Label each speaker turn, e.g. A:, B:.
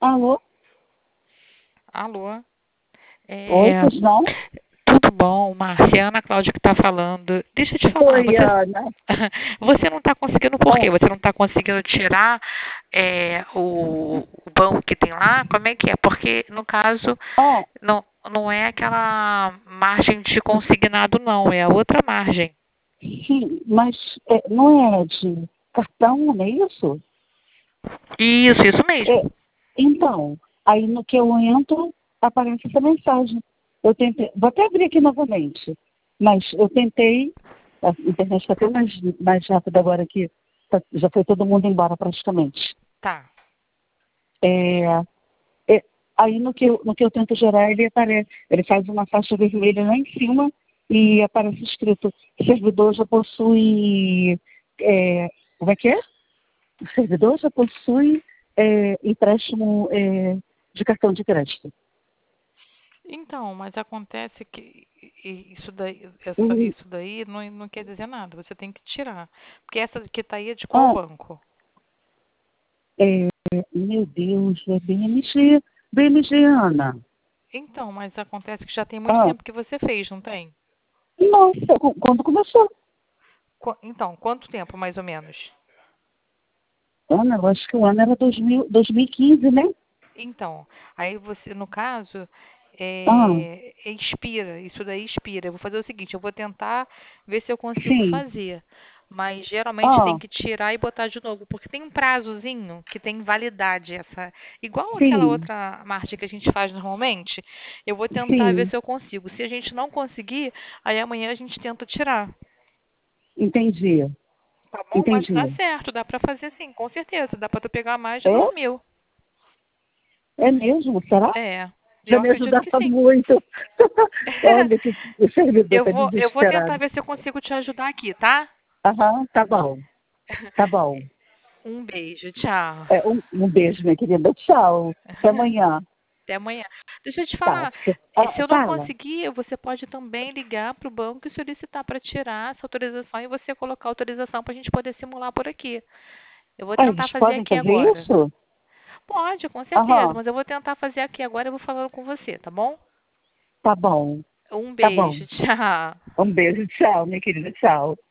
A: Alô?
B: Alô?
A: Oi,
B: É,
A: pois não?
B: tudo bom, Márcia? Ana Cláudia que está falando. Deixa eu te falar,
A: Oi,
B: você,
A: Ana.
B: você não está conseguindo por quê?
A: Ó,
B: Você não está conseguindo tirar o banco que tem lá? Como é que é? Porque, no caso,
A: ó,
B: não é aquela margem de consignado, não, é a outra margem.
A: sim, mas não é de cartão, não é isso?
B: Isso
A: É,
B: mesmo.
A: então, aí no que eu entro, aparece essa mensagem. Eu tentei, vou até abrir aqui novamente, mas eu tentei, a internet está até mais rápida agora que já foi todo mundo embora praticamente.
B: Tá.
A: É, é, aí no que eu tento gerar, ele aparece, ele faz uma faixa vermelha lá em cima e aparece escrito, servidor já possui, como é que é? O servidor já possui empréstimo de cartão de crédito.
B: Então, mas acontece que isso daí,
A: Uhum.
B: isso daí não quer dizer nada. Você tem que tirar. Porque essa que tá aí é de qual
A: Ah,
B: banco?
A: é, meu Deus, é BMG, BMG, Ana.
B: Então, mas acontece que já tem muito
A: Ah,
B: tempo que você fez, não tem?
A: nossa, quando começou?
B: Então, quanto tempo mais ou menos?
A: Ana, eu acho que o ano era 2015, né?
B: Então, aí você, no caso,
A: Ah,
B: expira, isso daí expira. Eu vou fazer o seguinte, eu vou tentar ver se eu consigo
A: sim.
B: fazer. Mas geralmente tem
A: Ah,
B: que tirar e botar de novo, porque tem um prazozinho que tem validade essa. Igual aquela
A: sim,
B: outra margem que a gente faz normalmente, eu vou tentar ver
A: sim.
B: se eu consigo. Se a gente não conseguir, aí amanhã a gente tenta tirar.
A: Entendi,
B: Tá bom? Mas dá
A: entendi.
B: certo, dá pra fazer sim, com certeza. Dá pra tu pegar mais de
A: É?
B: 2.000.
A: É mesmo? Será?
B: É,
A: Já
B: eu
A: me
B: acredito
A: ajudava
B: que sim.
A: muito. Olha que o servidor está
B: Eu vou tentar
A: desesperado.
B: ver se eu consigo te ajudar aqui, tá?
A: Aham, tá bom, tá bom.
B: Um beijo, tchau.
A: Um beijo, minha querida. Tchau. Até amanhã.
B: Até amanhã. Deixa eu te
A: Tá.
B: falar, se eu não
A: Fala.
B: conseguir, você pode também ligar para o banco e solicitar para tirar essa autorização e você colocar a autorização para a gente poder simular por aqui. Eu vou
A: Ah,
B: tentar
A: eles
B: fazer
A: podem
B: aqui
A: fazer
B: agora.
A: isso?
B: Pode, com certeza,
A: Aham,
B: mas eu vou tentar fazer aqui agora e vou falando com você, tá bom?
A: tá bom.
B: Um
A: Tá bom.
B: beijo, tchau.
A: Um beijo. Tchau, minha querida. Tchau.